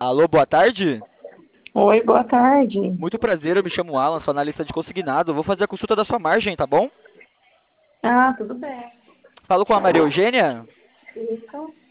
Alô, boa tarde. Oi, boa tarde. Muito prazer, eu me chamo Alan, sou analista de consignado. Vou fazer a consulta da sua margem, tá bom? Ah, tudo bem. Falo com a Maria Eugênia. Isso.